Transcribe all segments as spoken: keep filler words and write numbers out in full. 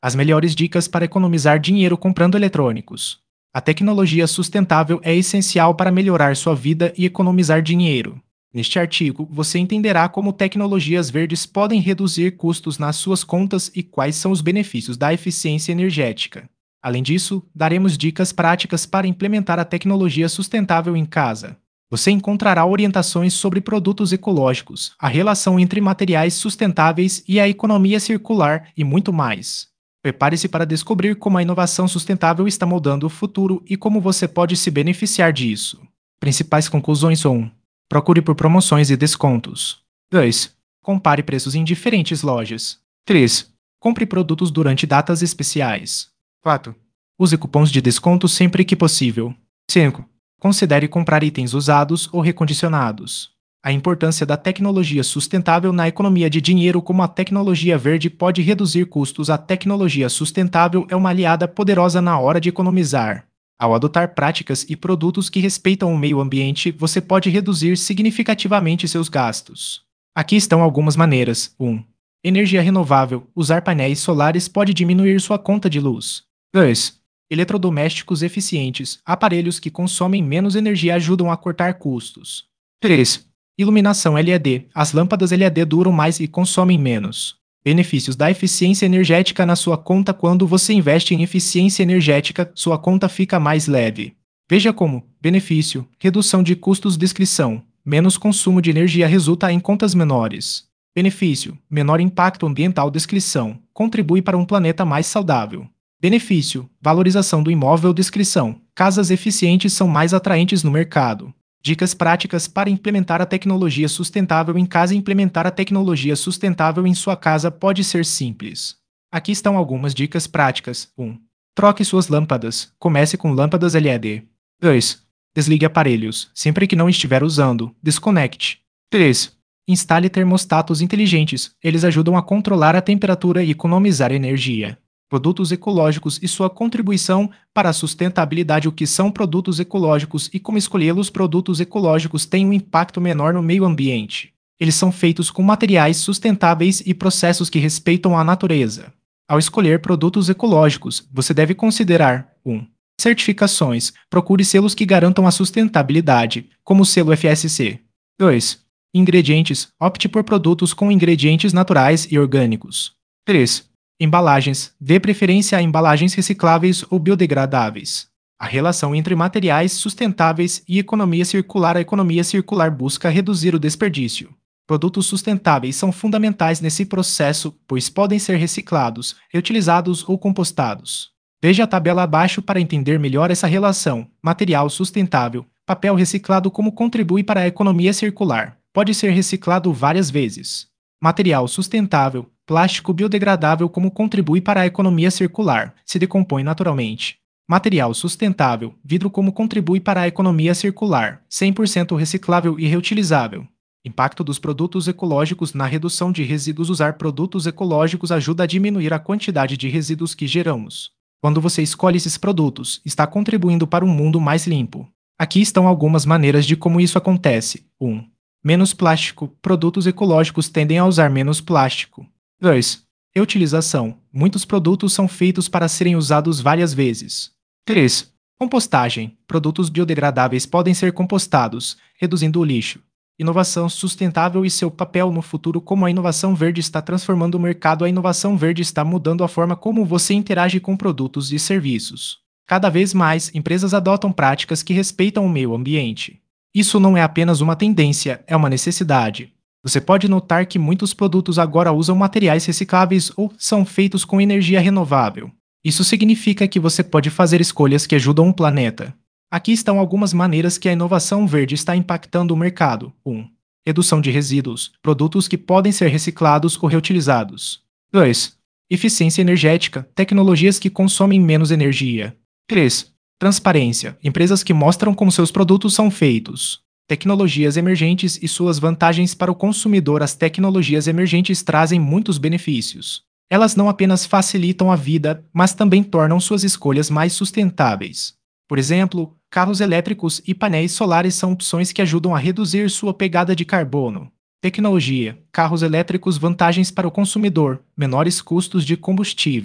As melhores dicas para economizar dinheiro comprando eletrônicos. A tecnologia sustentável é essencial para melhorar sua vida e economizar dinheiro. Neste artigo, você entenderá como tecnologias verdes podem reduzir custos nas suas contas e quais são os benefícios da eficiência energética. Além disso, daremos dicas práticas para implementar a tecnologia sustentável em casa. Você encontrará orientações sobre produtos ecológicos, a relação entre materiais sustentáveis e a economia circular e muito mais. Prepare-se para descobrir como a inovação sustentável está moldando o futuro e como você pode se beneficiar disso. Principais conclusões: um. Procure por promoções e descontos. dois. Compare preços em diferentes lojas. três. Compre produtos durante datas especiais. quatro. Use cupons de desconto sempre que possível. cinco. Considere comprar itens usados ou recondicionados. A importância da tecnologia sustentável na economia de dinheiro. Como a tecnologia verde pode reduzir custos, a tecnologia sustentável é uma aliada poderosa na hora de economizar. Ao adotar práticas e produtos que respeitam o meio ambiente, você pode reduzir significativamente seus gastos. Aqui estão algumas maneiras. um. Energia renovável. Usar painéis solares pode diminuir sua conta de luz. dois. Eletrodomésticos eficientes. Aparelhos que consomem menos energia ajudam a cortar custos. três. Iluminação L E D. As lâmpadas L E D duram mais e consomem menos. Benefícios da eficiência energética na sua conta. Quando você investe em eficiência energética, sua conta fica mais leve. Veja como: benefício, redução de custos. Descrição: menos consumo de energia resulta em contas menores. Benefício, menor impacto ambiental. Descrição: contribui para um planeta mais saudável. Benefício, valorização do imóvel. Descrição: casas eficientes são mais atraentes no mercado. Dicas práticas para implementar a tecnologia sustentável em casa. Implementar a tecnologia sustentável em sua casa pode ser simples. Aqui estão algumas dicas práticas. um. Troque suas lâmpadas. Comece com lâmpadas L E D. dois. Desligue aparelhos. Sempre que não estiver usando, desconecte. três. Instale termostatos inteligentes. Eles ajudam a controlar a temperatura e economizar energia. Produtos ecológicos e sua contribuição para a sustentabilidade. O que são produtos ecológicos e como escolhê-los? Produtos ecológicos têm um impacto menor no meio ambiente. Eles são feitos com materiais sustentáveis e processos que respeitam a natureza. Ao escolher produtos ecológicos, você deve considerar: um. Certificações. Procure selos que garantam a sustentabilidade, como o selo F S C. dois. Ingredientes. Opte por produtos com ingredientes naturais e orgânicos. três. Embalagens. Dê preferência a embalagens recicláveis ou biodegradáveis. A relação entre materiais sustentáveis e economia circular. A economia circular busca reduzir o desperdício. Produtos sustentáveis são fundamentais nesse processo, pois podem ser reciclados, reutilizados ou compostados. Veja a tabela abaixo para entender melhor essa relação. Material sustentável. Papel reciclado. Como contribui para a economia circular? Pode ser reciclado várias vezes. Material sustentável. Plástico biodegradável. Como contribui para a economia circular? Se decompõe naturalmente. Material sustentável. Vidro. Como contribui para a economia circular? cem por cento reciclável e reutilizável. Impacto dos produtos ecológicos na redução de resíduos. Usar produtos ecológicos ajuda a diminuir a quantidade de resíduos que geramos. Quando você escolhe esses produtos, está contribuindo para um mundo mais limpo. Aqui estão algumas maneiras de como isso acontece. um. Menos plástico. Produtos ecológicos tendem a usar menos plástico. dois. Reutilização. Muitos produtos são feitos para serem usados várias vezes. três. Compostagem. Produtos biodegradáveis podem ser compostados, reduzindo o lixo. Inovação sustentável e seu papel no futuro. Como a inovação verde está transformando o mercado? A inovação verde está mudando a forma como você interage com produtos e serviços. Cada vez mais, empresas adotam práticas que respeitam o meio ambiente. Isso não é apenas uma tendência, é uma necessidade. Você pode notar que muitos produtos agora usam materiais recicláveis ou são feitos com energia renovável. Isso significa que você pode fazer escolhas que ajudam o planeta. Aqui estão algumas maneiras que a inovação verde está impactando o mercado. um. Redução de resíduos. Produtos que podem ser reciclados ou reutilizados. dois. Eficiência energética. Tecnologias que consomem menos energia. três. Transparência. Empresas que mostram como seus produtos são feitos. Tecnologias emergentes e suas vantagens para o consumidor. As tecnologias emergentes trazem muitos benefícios. Elas não apenas facilitam a vida, mas também tornam suas escolhas mais sustentáveis. Por exemplo, carros elétricos e painéis solares são opções que ajudam a reduzir sua pegada de carbono. Tecnologia. Carros elétricos. Vantagens para o consumidor. Menores custos de combustível.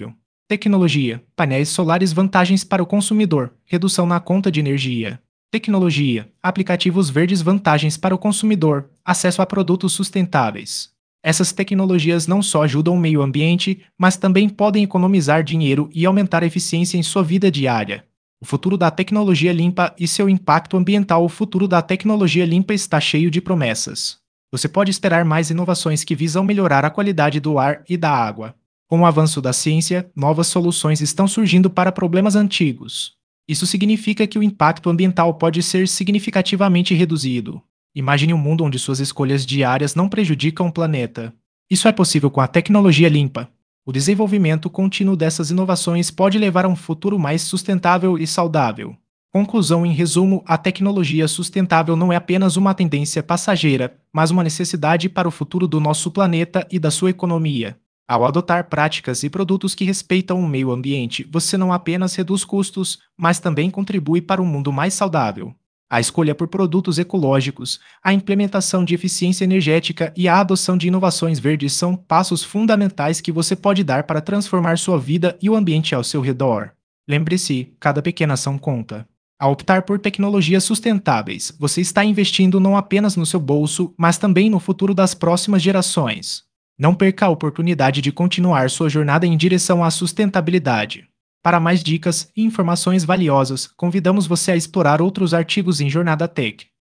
Tecnologia: painéis solares, vantagens para o consumidor, redução na conta de energia. Tecnologia: aplicativos verdes, vantagens para o consumidor, acesso a produtos sustentáveis. Essas tecnologias não só ajudam o meio ambiente, mas também podem economizar dinheiro e aumentar a eficiência em sua vida diária. O futuro da tecnologia limpa e seu impacto ambiental. O futuro da tecnologia limpa está cheio de promessas. Você pode esperar mais inovações que visam melhorar a qualidade do ar e da água. Com o avanço da ciência, novas soluções estão surgindo para problemas antigos. Isso significa que o impacto ambiental pode ser significativamente reduzido. Imagine um mundo onde suas escolhas diárias não prejudicam o planeta. Isso é possível com a tecnologia limpa. O desenvolvimento contínuo dessas inovações pode levar a um futuro mais sustentável e saudável. Conclusão: em resumo, a tecnologia sustentável não é apenas uma tendência passageira, mas uma necessidade para o futuro do nosso planeta e da sua economia. Ao adotar práticas e produtos que respeitam o meio ambiente, você não apenas reduz custos, mas também contribui para um mundo mais saudável. A escolha por produtos ecológicos, a implementação de eficiência energética e a adoção de inovações verdes são passos fundamentais que você pode dar para transformar sua vida e o ambiente ao seu redor. Lembre-se, cada pequena ação conta. Ao optar por tecnologias sustentáveis, você está investindo não apenas no seu bolso, mas também no futuro das próximas gerações. Não perca a oportunidade de continuar sua jornada em direção à sustentabilidade. Para mais dicas e informações valiosas, convidamos você a explorar outros artigos em Jornada Tech.